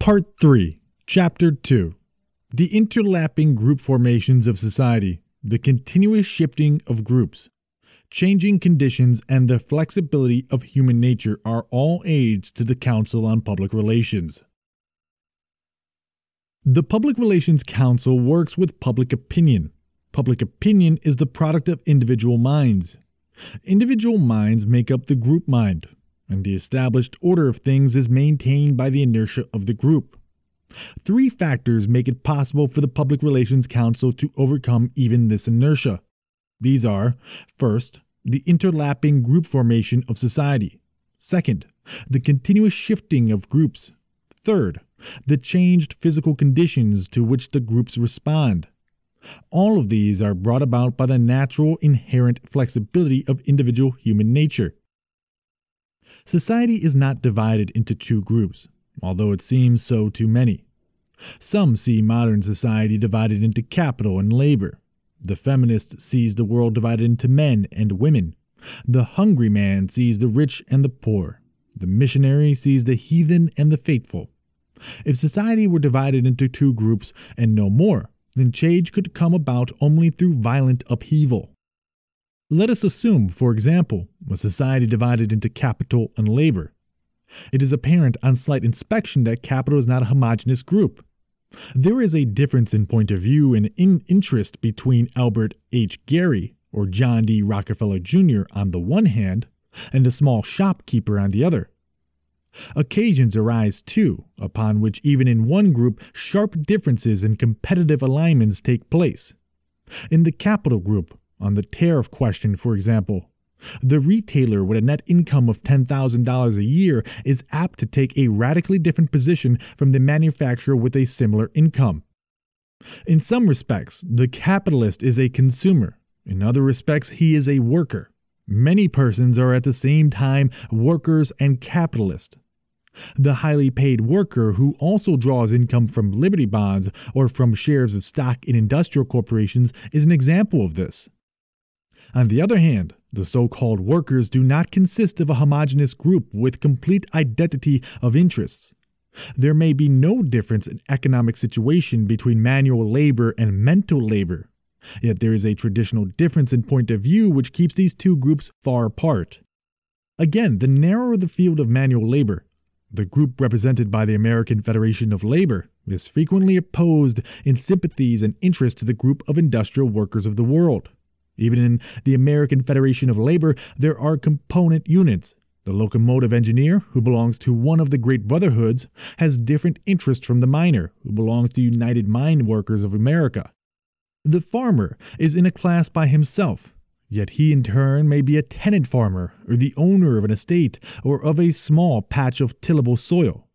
Part 3, Chapter 2. The interlapping group formations of society, the continuous shifting of groups, changing conditions, and the flexibility of human nature are all aids to the Council on Public Relations. The Public Relations Council works with public opinion. Public opinion is the product of individual minds. Individual minds make up the group mind, and the established order of things is maintained by the inertia of the group. Three factors make it possible for the Public Relations Council to overcome even this inertia. These are, first, the interlapping group formation of society. Second, the continuous shifting of groups. Third, the changed physical conditions to which the groups respond. All of these are brought about by the natural inherent flexibility of individual human nature. Society is not divided into two groups, although it seems so to many. Some see modern society divided into capital and labor. The feminist sees the world divided into men and women. The hungry man sees the rich and the poor. The missionary sees the heathen and the faithful. If society were divided into two groups and no more, then change could come about only through violent upheaval. Let us assume, for example, a society divided into capital and labor. It is apparent on slight inspection that capital is not a homogeneous group. There is a difference in point of view and in interest between Albert H. Gary or John D. Rockefeller Jr. on the one hand and a small shopkeeper on the other. Occasions arise, too, upon which even in one group sharp differences and competitive alignments take place. In the capital group, on the tariff question, for example, the retailer with a net income of $10,000 a year is apt to take a radically different position from the manufacturer with a similar income. In some respects, the capitalist is a consumer. In other respects, he is a worker. Many persons are at the same time workers and capitalists. The highly paid worker who also draws income from Liberty bonds or from shares of stock in industrial corporations is an example of this. On the other hand, the so-called workers do not consist of a homogeneous group with complete identity of interests. There may be no difference in economic situation between manual labor and mental labor, yet there is a traditional difference in point of view which keeps these two groups far apart. Again, the narrower the field of manual labor, the group represented by the American Federation of Labor is frequently opposed in sympathies and interests to the group of industrial workers of the world. Even in the American Federation of Labor, there are component units. The locomotive engineer, who belongs to one of the great brotherhoods, has different interests from the miner, who belongs to United Mine Workers of America. The farmer is in a class by himself, yet he in turn may be a tenant farmer, or the owner of an estate, or of a small patch of tillable soil.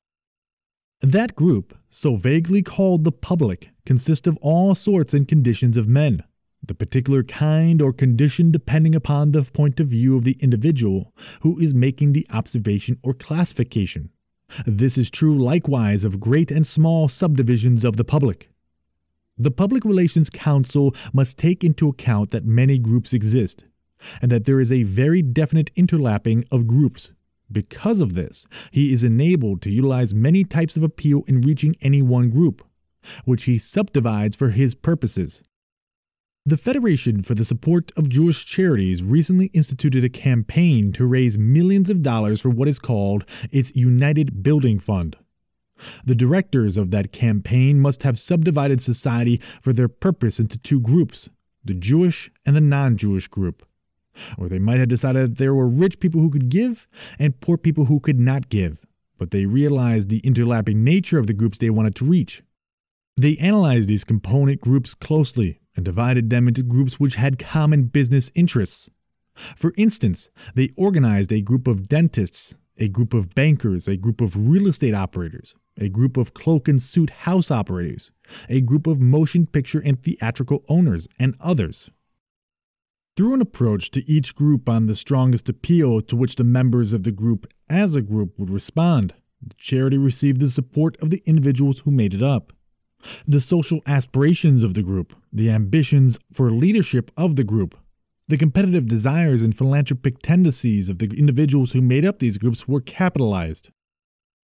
That group, so vaguely called the public, consists of all sorts and conditions of men. The particular kind or condition depending upon the point of view of the individual who is making the observation or classification. This is true likewise of great and small subdivisions of the public. The Public Relations Council must take into account that many groups exist, and that there is a very definite interlapping of groups. Because of this, he is enabled to utilize many types of appeal in reaching any one group, which he subdivides for his purposes. The Federation for the Support of Jewish Charities recently instituted a campaign to raise millions of dollars for what is called its United Building Fund. The directors of that campaign must have subdivided society for their purpose into two groups, the Jewish and the non-Jewish group. Or they might have decided that there were rich people who could give and poor people who could not give, but they realized the interlapping nature of the groups they wanted to reach. They analyzed these component groups closely and divided them into groups which had common business interests. For instance, they organized a group of dentists, a group of bankers, a group of real estate operators, a group of cloak and suit house operators, a group of motion picture and theatrical owners, and others. Through an approach to each group on the strongest appeal to which the members of the group as a group would respond, the charity received the support of the individuals who made it up. The social aspirations of the group, the ambitions for leadership of the group, the competitive desires and philanthropic tendencies of the individuals who made up these groups were capitalized.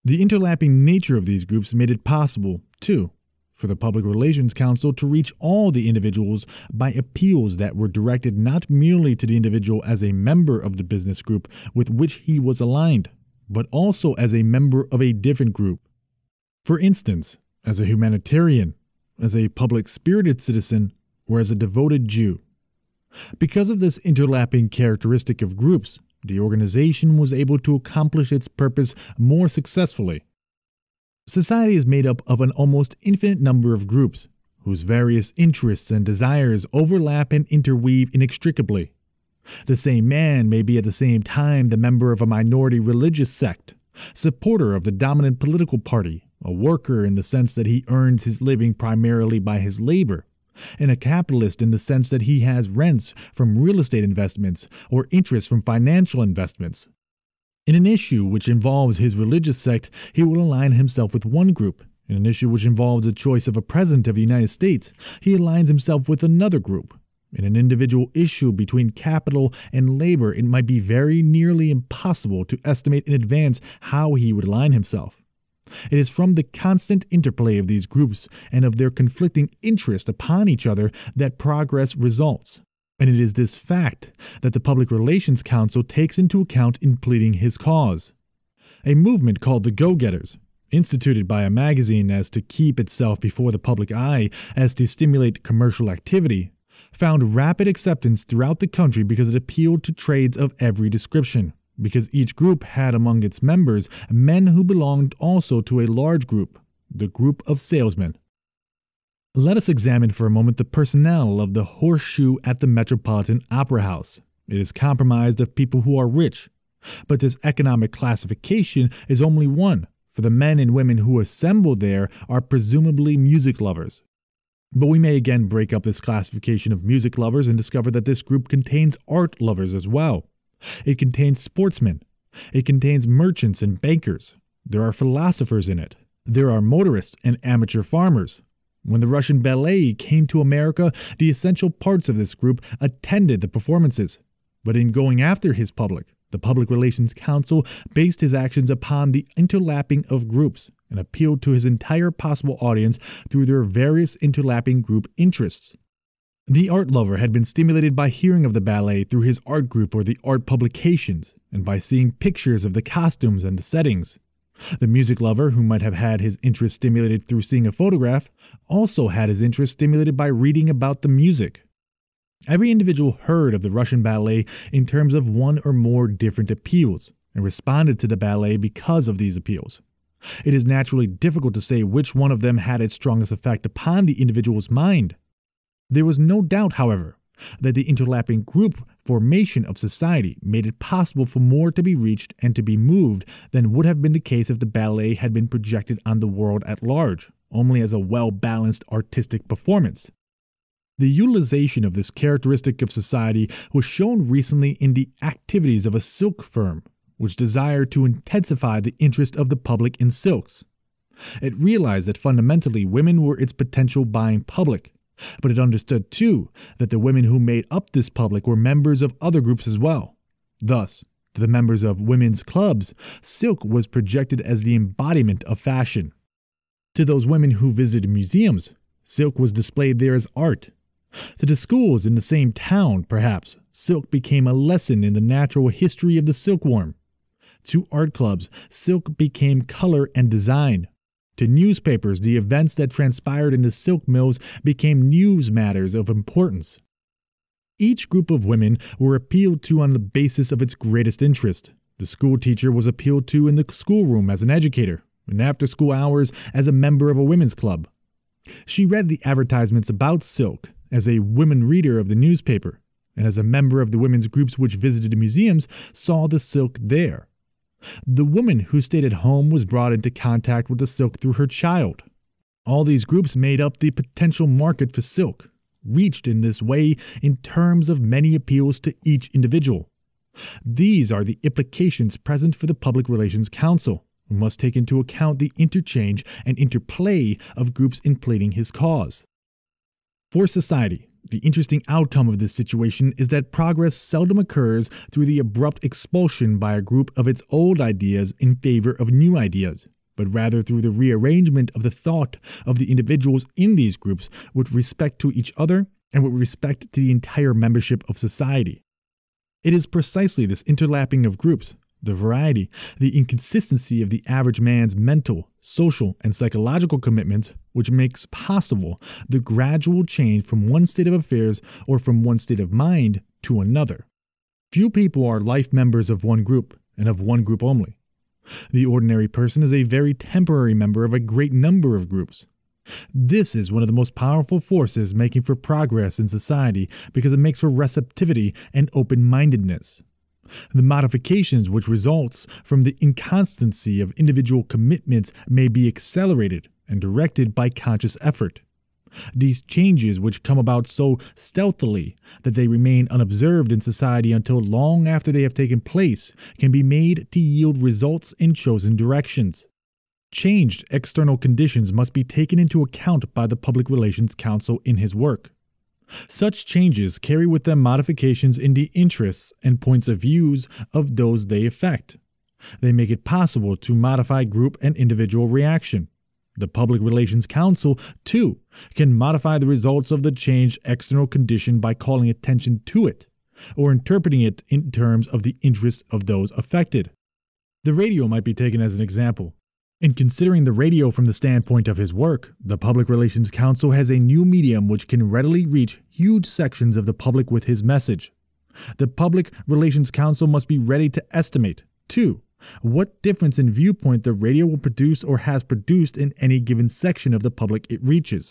The interlapping nature of these groups made it possible, too, for the Public Relations Council to reach all the individuals by appeals that were directed not merely to the individual as a member of the business group with which he was aligned, but also as a member of a different group. For instance, as a humanitarian, as a public-spirited citizen, or as a devoted Jew. Because of this interlapping characteristic of groups, the organization was able to accomplish its purpose more successfully. Society is made up of an almost infinite number of groups, whose various interests and desires overlap and interweave inextricably. The same man may be at the same time the member of a minority religious sect, supporter of the dominant political party, a worker in the sense that he earns his living primarily by his labor, and a capitalist in the sense that he has rents from real estate investments or interest from financial investments. In an issue which involves his religious sect, he will align himself with one group. In an issue which involves the choice of a president of the United States, he aligns himself with another group. In an individual issue between capital and labor, it might be very nearly impossible to estimate in advance how he would align himself. It is from the constant interplay of these groups and of their conflicting interest upon each other that progress results. And it is this fact that the Public Relations Council takes into account in pleading his cause. A movement called the Go-Getters, instituted by a magazine as to keep itself before the public eye as to stimulate commercial activity, found rapid acceptance throughout the country because it appealed to trades of every description, because each group had among its members men who belonged also to a large group, the group of salesmen. Let us examine for a moment the personnel of the Horseshoe at the Metropolitan Opera House. It is comprised of people who are rich, but this economic classification is only one, for the men and women who assemble there are presumably music lovers. But we may again break up this classification of music lovers and discover that this group contains art lovers as well. It contains sportsmen. It contains merchants and bankers. There are philosophers in it. There are motorists and amateur farmers. When the Russian ballet came to America, the essential parts of this group attended the performances. But in going after his public, the Public Relations Council based his actions upon the interlapping of groups and appealed to his entire possible audience through their various interlapping group interests. The art lover had been stimulated by hearing of the ballet through his art group or the art publications, and by seeing pictures of the costumes and the settings. The music lover, who might have had his interest stimulated through seeing a photograph, also had his interest stimulated by reading about the music. Every individual heard of the Russian ballet in terms of one or more different appeals, and responded to the ballet because of these appeals. It is naturally difficult to say which one of them had its strongest effect upon the individual's mind. There was no doubt, however, that the interlapping group formation of society made it possible for more to be reached and to be moved than would have been the case if the ballet had been projected on the world at large, only as a well-balanced artistic performance. The utilization of this characteristic of society was shown recently in the activities of a silk firm, which desired to intensify the interest of the public in silks. It realized that fundamentally women were its potential buying public, but it understood, too, that the women who made up this public were members of other groups as well. Thus, to the members of women's clubs, silk was projected as the embodiment of fashion. To those women who visited museums, silk was displayed there as art. To the schools in the same town, perhaps, silk became a lesson in the natural history of the silkworm. To art clubs, silk became color and design. To newspapers, the events that transpired in the silk mills became news matters of importance. Each group of women were appealed to on the basis of its greatest interest. The school teacher was appealed to in the schoolroom as an educator, and after school hours as a member of a women's club. She read the advertisements about silk as a women reader of the newspaper, and as a member of the women's groups which visited the museums, saw the silk there. The woman who stayed at home was brought into contact with the silk through her child. All these groups made up the potential market for silk, reached in this way in terms of many appeals to each individual. These are the implications present for the Public Relations Council, who must take into account the interchange and interplay of groups in pleading his cause. For society, the interesting outcome of this situation is that progress seldom occurs through the abrupt expulsion by a group of its old ideas in favor of new ideas, but rather through the rearrangement of the thought of the individuals in these groups with respect to each other and with respect to the entire membership of society. It is precisely this interlapping of groups, the variety, the inconsistency of the average man's mental, social, and psychological commitments which makes possible the gradual change from one state of affairs or from one state of mind to another. Few people are life members of one group, and of one group only. The ordinary person is a very temporary member of a great number of groups. This is one of the most powerful forces making for progress in society because it makes for receptivity and open-mindedness. The modifications which results from the inconstancy of individual commitments may be accelerated and directed by conscious effort. These changes, which come about so stealthily that they remain unobserved in society until long after they have taken place, can be made to yield results in chosen directions. Changed external conditions must be taken into account by the Public Relations Council in his work. Such changes carry with them modifications in the interests and points of views of those they affect. They make it possible to modify group and individual reaction. The Public Relations Council, too, can modify the results of the changed external condition by calling attention to it, or interpreting it in terms of the interests of those affected. The radio might be taken as an example. In considering the radio from the standpoint of his work, the Public Relations Council has a new medium which can readily reach huge sections of the public with his message. The Public Relations Council must be ready to estimate, too, what difference in viewpoint the radio will produce or has produced in any given section of the public it reaches.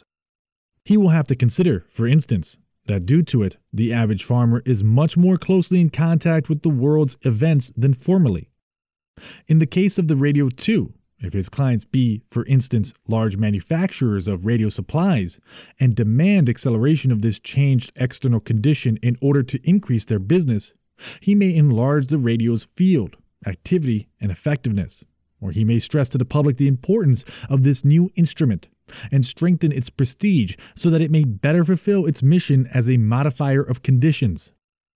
He will have to consider, for instance, that due to it, the average farmer is much more closely in contact with the world's events than formerly. In the case of the radio, too, if his clients be, for instance, large manufacturers of radio supplies, and demand acceleration of this changed external condition in order to increase their business, he may enlarge the radio's field, activity, and effectiveness, or he may stress to the public the importance of this new instrument and strengthen its prestige so that it may better fulfill its mission as a modifier of conditions.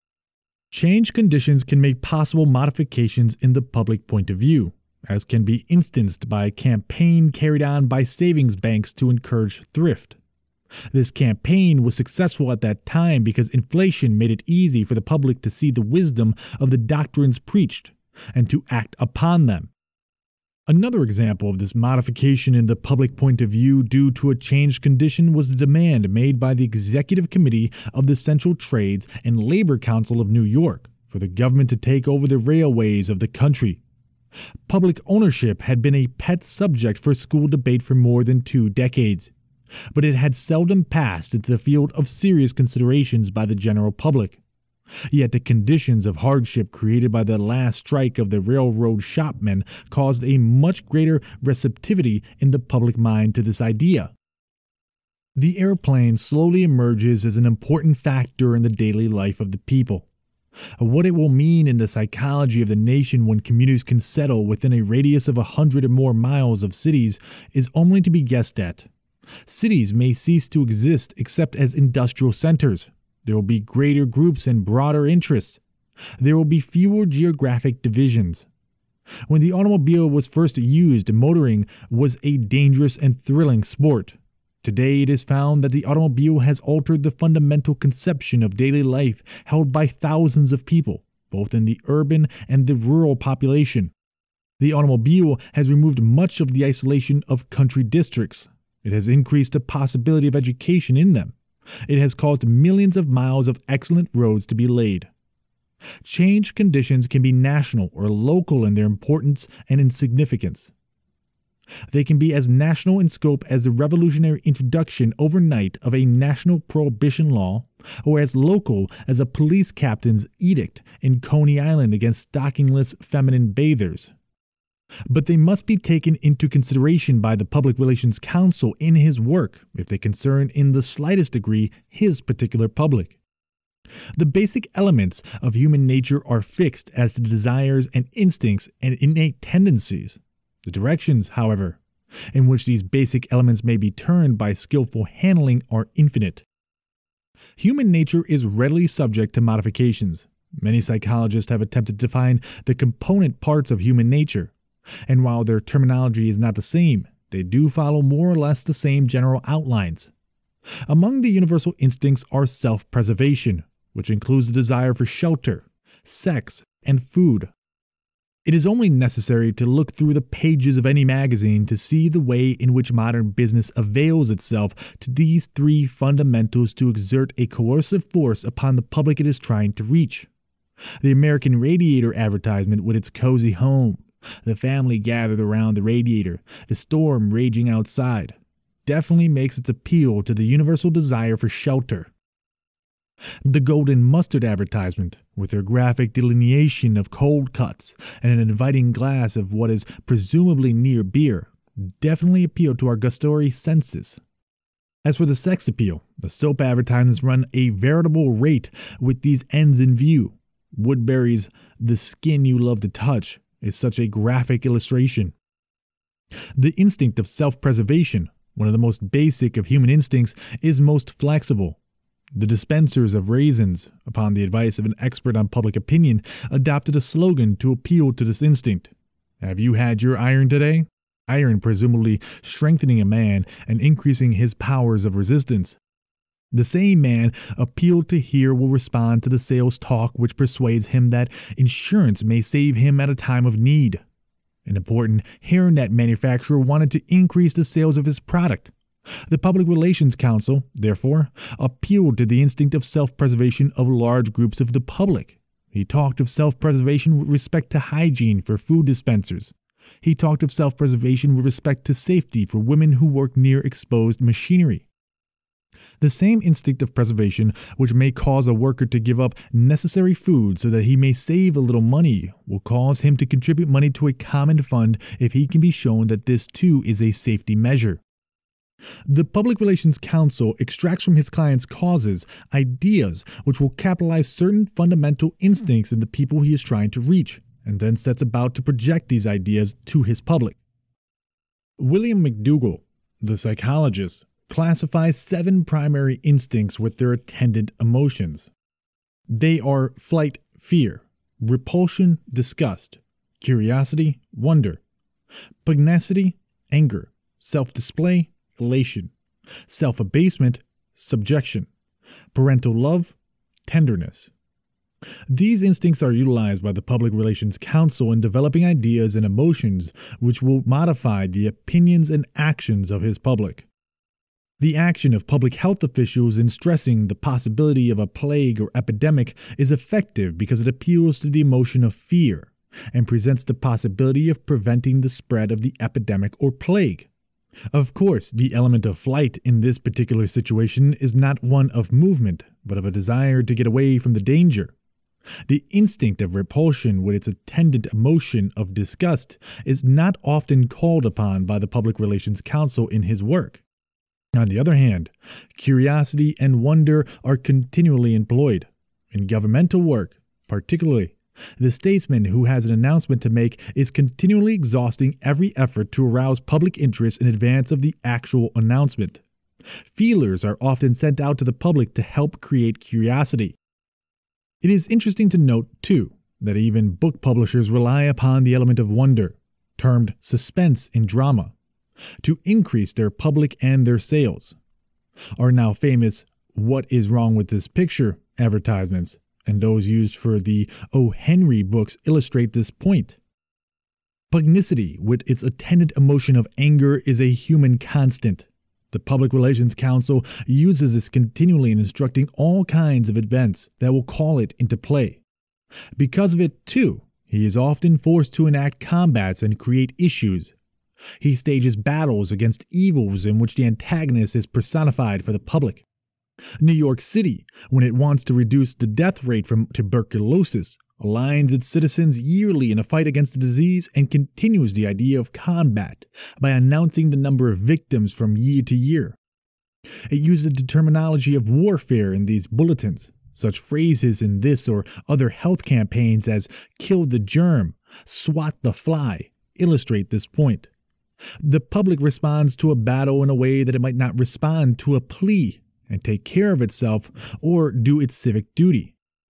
Changed conditions can make possible modifications in the public point of view, as can be instanced by a campaign carried on by savings banks to encourage thrift. This campaign was successful at that time because inflation made it easy for the public to see the wisdom of the doctrines preached and to act upon them. Another example of this modification in the public point of view due to a changed condition was the demand made by the Executive Committee of the Central Trades and Labor Council of New York for the government to take over the railways of the country. Public ownership had been a pet subject for school debate for more than 2 decades, but it had seldom passed into the field of serious considerations by the general public. Yet the conditions of hardship created by the last strike of the railroad shopmen caused a much greater receptivity in the public mind to this idea. The airplane slowly emerges as an important factor in the daily life of the people. What it will mean in the psychology of the nation when communities can settle within a radius of 100 or more miles of cities is only to be guessed at. Cities may cease to exist except as industrial centers. There will be greater groups and broader interests. There will be fewer geographic divisions. When the automobile was first used, motoring was a dangerous and thrilling sport. Today it is found that the automobile has altered the fundamental conception of daily life held by thousands of people, both in the urban and the rural population. The automobile has removed much of the isolation of country districts. It has increased the possibility of education in them. It has caused millions of miles of excellent roads to be laid. Changed conditions can be national or local in their importance and in significance. They can be as national in scope as the revolutionary introduction overnight of a national prohibition law, or as local as a police captain's edict in Coney Island against stockingless feminine bathers. But they must be taken into consideration by the Public Relations Council in his work if they concern in the slightest degree his particular public. The basic elements of human nature are fixed as to desires and instincts and innate tendencies. The directions, however, in which these basic elements may be turned by skillful handling are infinite. Human nature is readily subject to modifications. Many psychologists have attempted to define the component parts of human nature. And while their terminology is not the same, they do follow more or less the same general outlines. Among the universal instincts are self-preservation, which includes the desire for shelter, sex, and food. It is only necessary to look through the pages of any magazine to see the way in which modern business avails itself to these three fundamentals to exert a coercive force upon the public it is trying to reach. The American Radiator advertisement with its cozy home, the family gathered around the radiator, the storm raging outside, definitely makes its appeal to the universal desire for shelter. The Golden Mustard advertisement, with their graphic delineation of cold cuts and an inviting glass of what is presumably near beer, definitely appeal to our gustatory senses. As for the sex appeal, the soap advertisements run a veritable rate with these ends in view. Woodbury's "The Skin You Love to Touch" is such a graphic illustration. The instinct of self-preservation, one of the most basic of human instincts, is most flexible. The dispensers of raisins, upon the advice of an expert on public opinion, adopted a slogan to appeal to this instinct. "Have you had your iron today?" Iron presumably strengthening a man and increasing his powers of resistance. The same man appealed to here will respond to the sales talk which persuades him that insurance may save him at a time of need. An important hairnet manufacturer wanted to increase the sales of his product. The Public Relations Council, therefore, appealed to the instinct of self-preservation of large groups of the public. He talked of self-preservation with respect to hygiene for food dispensers. He talked of self-preservation with respect to safety for women who work near exposed machinery. The same instinct of preservation which may cause a worker to give up necessary food so that he may save a little money will cause him to contribute money to a common fund if he can be shown that this too is a safety measure. The Public Relations Council extracts from his clients' causes ideas which will capitalize certain fundamental instincts in the people he is trying to reach, and then sets about to project these ideas to his public. William McDougall, the psychologist, classifies 7 primary instincts with their attendant emotions. They are flight, fear; repulsion, disgust; curiosity, wonder; pugnacity, anger; self-display, elation; self-abasement, subjection; parental love, tenderness. These instincts are utilized by the Public Relations Council in developing ideas and emotions which will modify the opinions and actions of his public. The action of public health officials in stressing the possibility of a plague or epidemic is effective because it appeals to the emotion of fear and presents the possibility of preventing the spread of the epidemic or plague. Of course, the element of flight in this particular situation is not one of movement, but of a desire to get away from the danger. The instinct of repulsion with its attendant emotion of disgust is not often called upon by the Public Relations Council in his work. On the other hand, curiosity and wonder are continually employed. In governmental work, particularly, the statesman who has an announcement to make is continually exhausting every effort to arouse public interest in advance of the actual announcement. Feelers are often sent out to the public to help create curiosity. It is interesting to note, too, that even book publishers rely upon the element of wonder, termed suspense in drama, to increase their public and their sales. Our now famous "What is Wrong with This Picture" advertisements and those used for the O. Henry books illustrate this point. Pugnacity with its attendant emotion of anger is a human constant. The Public Relations Council uses this continually in instructing all kinds of events that will call it into play. Because of it, too, he is often forced to enact combats and create issues. He stages battles against evils in which the antagonist is personified for the public. New York City, when it wants to reduce the death rate from tuberculosis, aligns its citizens yearly in a fight against the disease and continues the idea of combat by announcing the number of victims from year to year. It uses the terminology of warfare in these bulletins. Such phrases in this or other health campaigns as "kill the germ," "swat the fly," illustrate this point. The public responds to a battle in a way that it might not respond to a plea, and take care of itself or do its civic duty.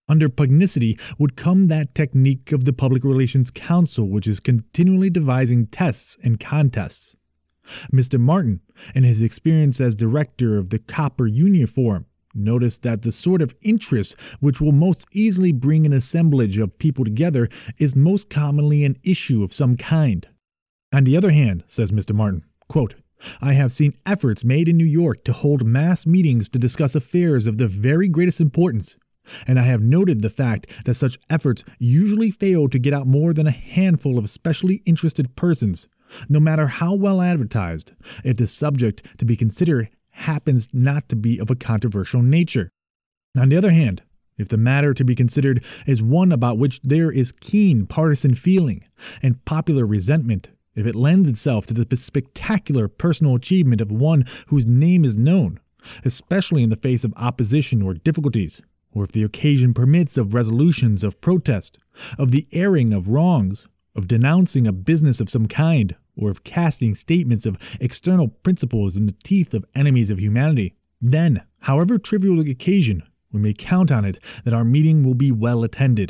Under pugnacity would come that technique of the Public Relations Council, which is continually devising tests and contests. Mr. Martin, in his experience as director of the Copper Union Forum, noticed that the sort of interest which will most easily bring an assemblage of people together is most commonly an issue of some kind. On the other hand, says Mr. Martin, quote, I have seen efforts made in New York to hold mass meetings to discuss affairs of the very greatest importance, and I have noted the fact that such efforts usually fail to get out more than a handful of specially interested persons, no matter how well advertised, if the subject to be considered happens not to be of a controversial nature. On the other hand, if the matter to be considered is one about which there is keen partisan feeling and popular resentment, if it lends itself to the spectacular personal achievement of one whose name is known, especially in the face of opposition or difficulties, or if the occasion permits of resolutions of protest, of the airing of wrongs, of denouncing a business of some kind, or of casting statements of external principles in the teeth of enemies of humanity, then, however trivial the occasion, we may count on it that our meeting will be well attended.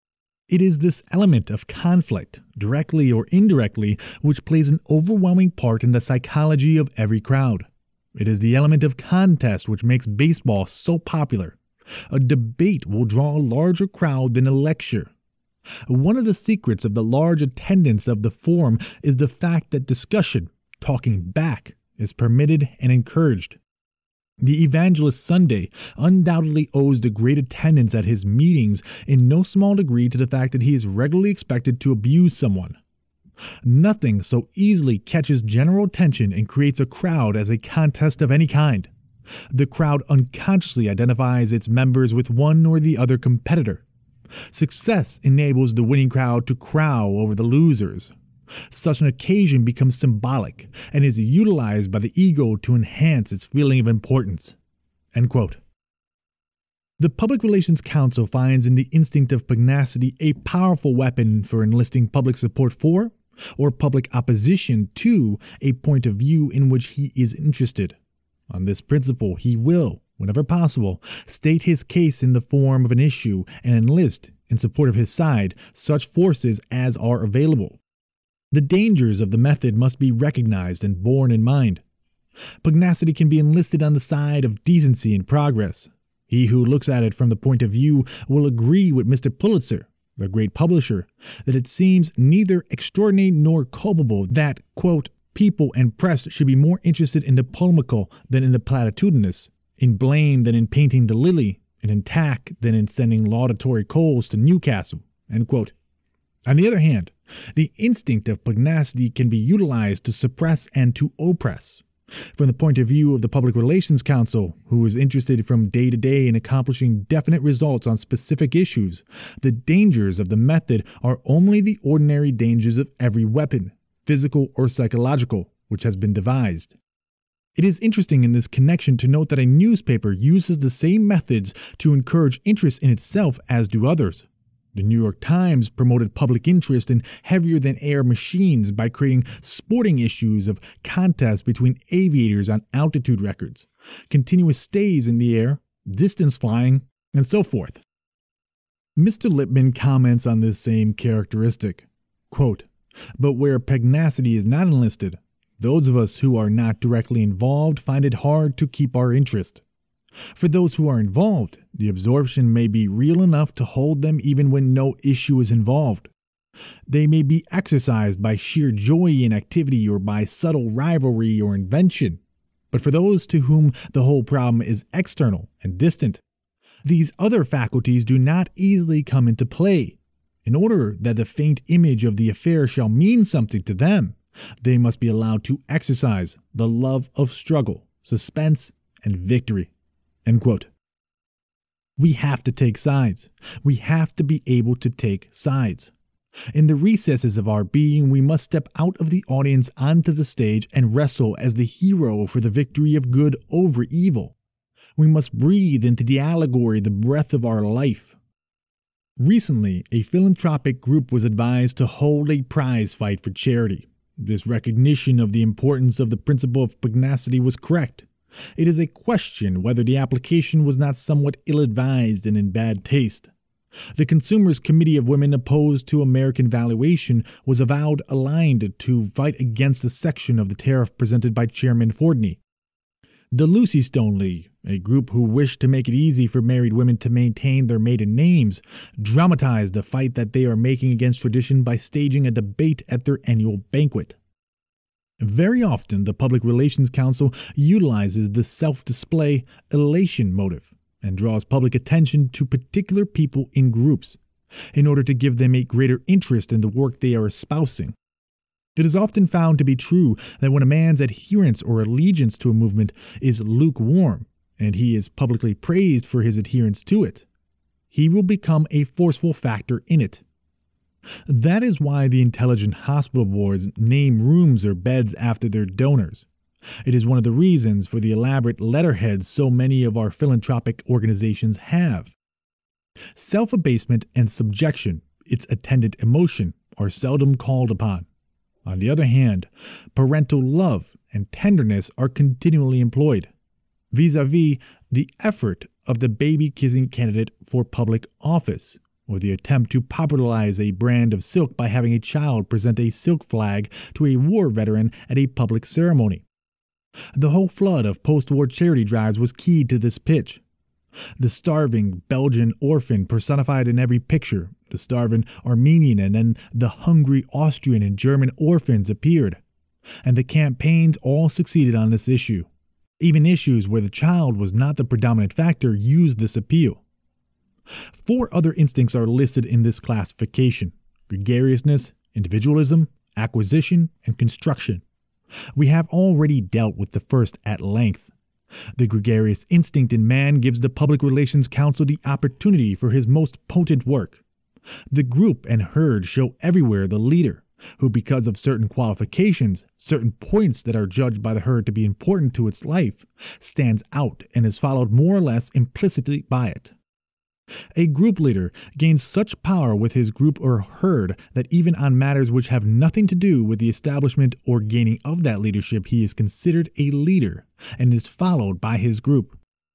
It is this element of conflict, directly or indirectly, which plays an overwhelming part in the psychology of every crowd. It is the element of contest which makes baseball so popular. A debate will draw a larger crowd than a lecture. One of the secrets of the large attendance of the forum is the fact that discussion, talking back, is permitted and encouraged. The evangelist Sunday undoubtedly owes the great attendance at his meetings in no small degree to the fact that he is regularly expected to abuse someone. Nothing so easily catches general attention and creates a crowd as a contest of any kind. The crowd unconsciously identifies its members with one or the other competitor. Success enables the winning crowd to crow over the losers. Such an occasion becomes symbolic and is utilized by the ego to enhance its feeling of importance. End quote. The Public Relations Council finds in the instinct of pugnacity a powerful weapon for enlisting public support for, or public opposition to, a point of view in which he is interested. On this principle, he will, whenever possible, state his case in the form of an issue and enlist, in support of his side, such forces as are available. The dangers of the method must be recognized and borne in mind. Pugnacity can be enlisted on the side of decency and progress. He who looks at it from the point of view will agree with Mr. Pulitzer, the great publisher, that it seems neither extraordinary nor culpable that, quote, people and press should be more interested in the polemical than in the platitudinous, in blame than in painting the lily, and in tack than in sending laudatory coals to Newcastle. End quote. On the other hand, the instinct of pugnacity can be utilized to suppress and to oppress. From the point of view of the Public Relations Council, who is interested from day to day in accomplishing definite results on specific issues, the dangers of the method are only the ordinary dangers of every weapon, physical or psychological, which has been devised. It is interesting in this connection to note that a newspaper uses the same methods to encourage interest in itself as do others. The New York Times promoted public interest in heavier-than-air machines by creating sporting issues of contests between aviators on altitude records, continuous stays in the air, distance flying, and so forth. Mr. Lippmann comments on this same characteristic, quote, but where pugnacity is not enlisted, those of us who are not directly involved find it hard to keep our interest. For those who are involved, the absorption may be real enough to hold them even when no issue is involved. They may be exercised by sheer joy in activity or by subtle rivalry or invention. But for those to whom the whole problem is external and distant, these other faculties do not easily come into play. In order that the faint image of the affair shall mean something to them, they must be allowed to exercise the love of struggle, suspense, and victory. End quote. We have to take sides. We have to be able to take sides. In the recesses of our being, we must step out of the audience onto the stage and wrestle as the hero for the victory of good over evil. We must breathe into the allegory the breath of our life. Recently, a philanthropic group was advised to hold a prize fight for charity. This recognition of the importance of the principle of pugnacity was correct. It is a question whether the application was not somewhat ill-advised and in bad taste. The Consumers Committee of Women opposed to American valuation was avowed aligned to fight against a section of the tariff presented by Chairman Fordney. The Lucy Stone League, a group who wished to make it easy for married women to maintain their maiden names, dramatized the fight that they are making against tradition by staging a debate at their annual banquet. Very often, the Public Relations Council utilizes the self-display elation motive and draws public attention to particular people in groups in order to give them a greater interest in the work they are espousing. It is often found to be true that when a man's adherence or allegiance to a movement is lukewarm, and he is publicly praised for his adherence to it, he will become a forceful factor in it. That is why the intelligent hospital boards name rooms or beds after their donors. It is one of the reasons for the elaborate letterheads so many of our philanthropic organizations have. Self-abasement and subjection, its attendant emotion, are seldom called upon. On the other hand, parental love and tenderness are continually employed, vis-a-vis the effort of the baby-kissing candidate for public office, or the attempt to popularize a brand of silk by having a child present a silk flag to a war veteran at a public ceremony. The whole flood of post-war charity drives was keyed to this pitch. The starving Belgian orphan personified in every picture, the starving Armenian and then the hungry Austrian and German orphans appeared, and the campaigns all succeeded on this issue. Even issues where the child was not the predominant factor used this appeal. 4 other instincts are listed in this classification: gregariousness, individualism, acquisition, and construction. We have already dealt with the first at length. The gregarious instinct in man gives the Public Relations Council the opportunity for his most potent work. The group and herd show everywhere the leader, who because of certain qualifications, certain points that are judged by the herd to be important to its life, stands out and is followed more or less implicitly by it. A group leader gains such power with his group or herd that even on matters which have nothing to do with the establishment or gaining of that leadership, he is considered a leader and is followed by his group.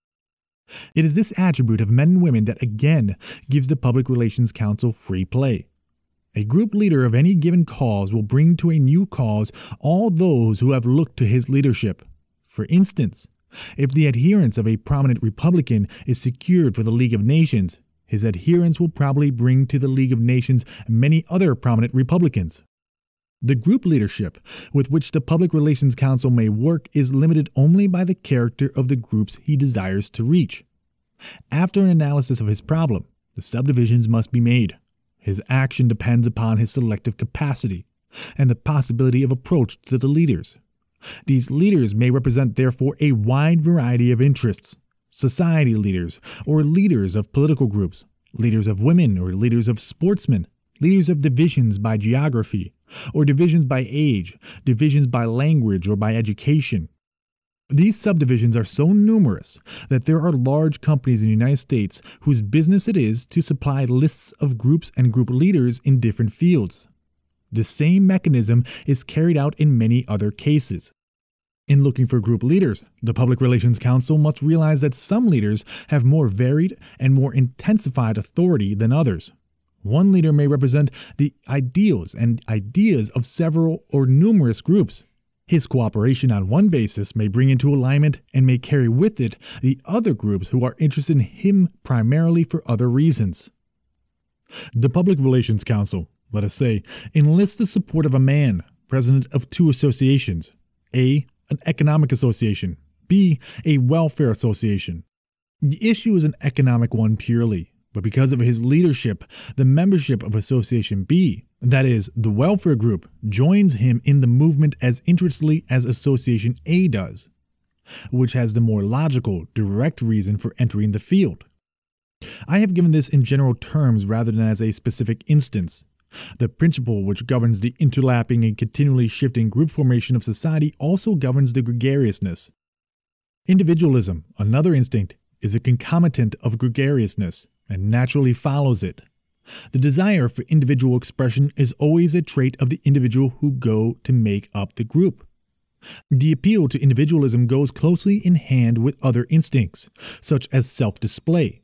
It is this attribute of men and women that again gives the Public Relations Council free play. A group leader of any given cause will bring to a new cause all those who have looked to his leadership. For instance, if the adherence of a prominent Republican is secured for the League of Nations, his adherence will probably bring to the League of Nations many other prominent Republicans. The group leadership with which the Public Relations Council may work is limited only by the character of the groups he desires to reach. After an analysis of his problem, the subdivisions must be made. His action depends upon his selective capacity and the possibility of approach to the leaders. These leaders may represent, therefore, a wide variety of interests: society leaders, or leaders of political groups, leaders of women, or leaders of sportsmen, leaders of divisions by geography, or divisions by age, divisions by language or by education. These subdivisions are so numerous that there are large companies in the United States whose business it is to supply lists of groups and group leaders in different fields. The same mechanism is carried out in many other cases. In looking for group leaders, the Public Relations Council must realize that some leaders have more varied and more intensified authority than others. One leader may represent the ideals and ideas of several or numerous groups. His cooperation on one basis may bring into alignment and may carry with it the other groups who are interested in him primarily for other reasons. The Public Relations Council, let us say, enlists the support of a man, president of 2 associations: A, an economic association, B, a welfare association. The issue is an economic one purely, but because of his leadership, the membership of Association B, that is, the welfare group, joins him in the movement as interestedly as Association A does, which has the more logical, direct reason for entering the field. I have given this in general terms rather than as a specific instance. The principle which governs the interlapping and continually shifting group formation of society also governs the gregariousness. Individualism, another instinct, is a concomitant of gregariousness and naturally follows it. The desire for individual expression is always a trait of the individual who go to make up the group. The appeal to individualism goes closely in hand with other instincts, such as self-display.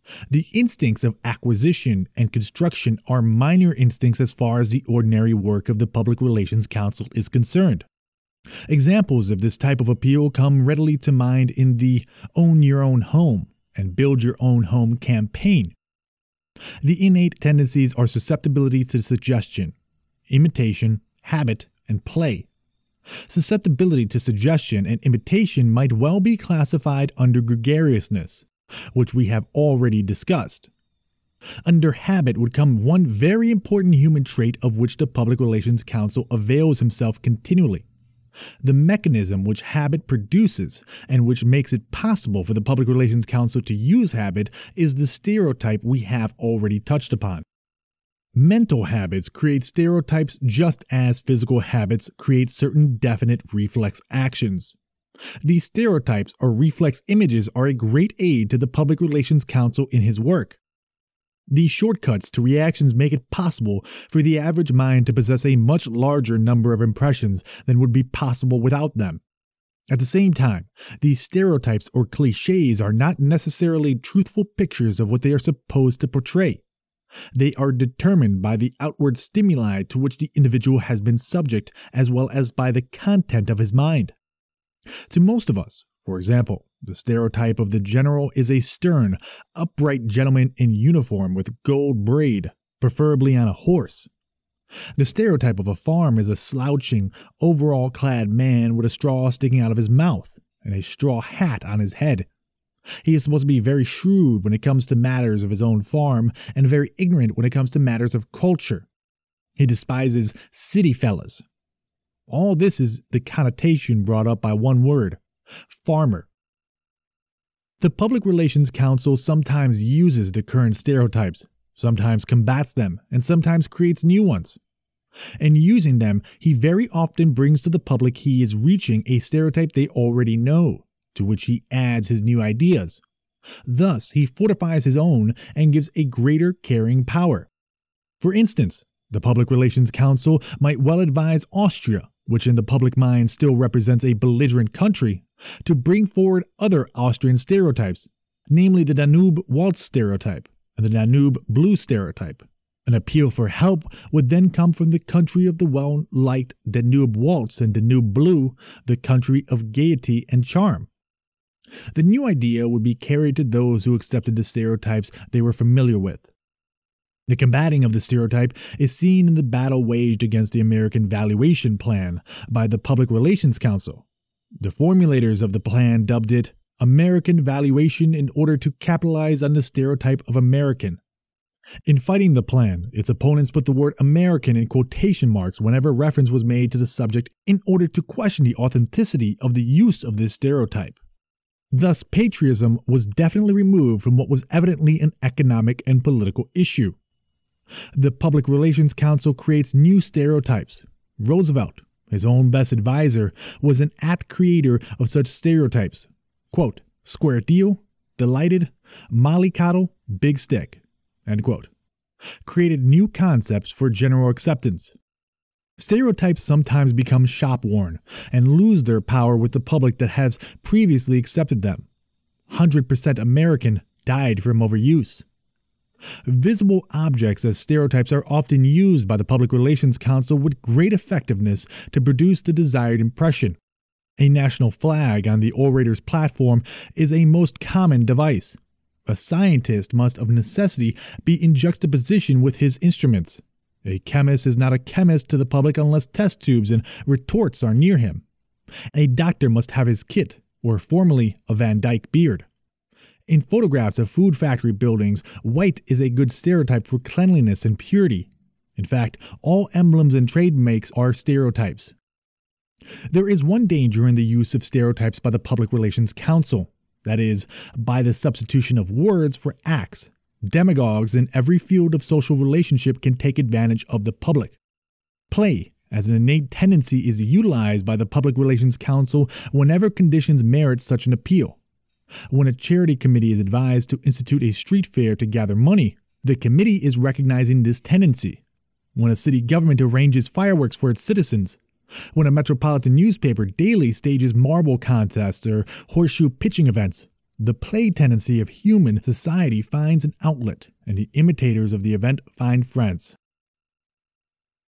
The instincts of acquisition and construction are minor instincts as far as the ordinary work of the Public Relations Council is concerned. Examples of this type of appeal come readily to mind in the Own Your Own Home and Build Your Own Home campaign. The innate tendencies are susceptibility to suggestion, imitation, habit, and play. Susceptibility to suggestion and imitation might well be classified under gregariousness, which we have already discussed. Under habit would come one very important human trait of which the Public Relations Council avails himself continually. The mechanism which habit produces and which makes it possible for the Public Relations Council to use habit is the stereotype we have already touched upon. Mental habits create stereotypes just as physical habits create certain definite reflex actions. These stereotypes or reflex images are a great aid to the Public Relations Council in his work. These shortcuts to reactions make it possible for the average mind to possess a much larger number of impressions than would be possible without them. At the same time, these stereotypes or cliches are not necessarily truthful pictures of what they are supposed to portray. They are determined by the outward stimuli to which the individual has been subject, as well as by the content of his mind. To most of us, for example, the stereotype of the general is a stern, upright gentleman in uniform with gold braid, preferably on a horse. The stereotype of a farm is a slouching, overall-clad man with a straw sticking out of his mouth and a straw hat on his head. He is supposed to be very shrewd when it comes to matters of his own farm and very ignorant when it comes to matters of culture. He despises city fellas. All this is the connotation brought up by one word: farmer. The Public Relations Council sometimes uses the current stereotypes, sometimes combats them, and sometimes creates new ones. In using them, he very often brings to the public he is reaching a stereotype they already know, to which he adds his new ideas. Thus, he fortifies his own and gives a greater carrying power. For instance, the Public Relations Council might well advise Austria, which in the public mind still represents a belligerent country, to bring forward other Austrian stereotypes, namely the Danube waltz stereotype and the Danube blue stereotype. An appeal for help would then come from the country of the well-liked Danube waltz and Danube blue, the country of gaiety and charm. The new idea would be carried to those who accepted the stereotypes they were familiar with. The combating of the stereotype is seen in the battle waged against the American Valuation Plan by the Public Relations Council. The formulators of the plan dubbed it American Valuation in order to capitalize on the stereotype of American. In fighting the plan, its opponents put the word American in quotation marks whenever reference was made to the subject in order to question the authenticity of the use of this stereotype. Thus, patriotism was definitely removed from what was evidently an economic and political issue. The Public Relations Council creates new stereotypes. Roosevelt, his own best advisor, was an apt creator of such stereotypes. Quote, square deal, delighted, mollycoddle, big stick. End quote. Created new concepts for general acceptance. Stereotypes sometimes become shop-worn and lose their power with the public that has previously accepted them. 100% American died from overuse. Visible objects as stereotypes are often used by the Public Relations Council with great effectiveness to produce the desired impression. A national flag on the orator's platform is a most common device. A scientist must of necessity be in juxtaposition with his instruments. A chemist is not a chemist to the public unless test tubes and retorts are near him. A doctor must have his kit, or formerly a Van Dyke beard. In photographs of food factory buildings, white is a good stereotype for cleanliness and purity. In fact, all emblems and trademarks are stereotypes. There is one danger in the use of stereotypes by the Public Relations Council, that is, by the substitution of words for acts. Demagogues in every field of social relationship can take advantage of the public. Play, as an innate tendency, is utilized by the Public Relations Council whenever conditions merit such an appeal. When a charity committee is advised to institute a street fair to gather money, the committee is recognizing this tendency. When a city government arranges fireworks for its citizens, when a metropolitan newspaper daily stages marble contests or horseshoe pitching events, The play tendency of human society finds an outlet, and the imitators of the event find friends.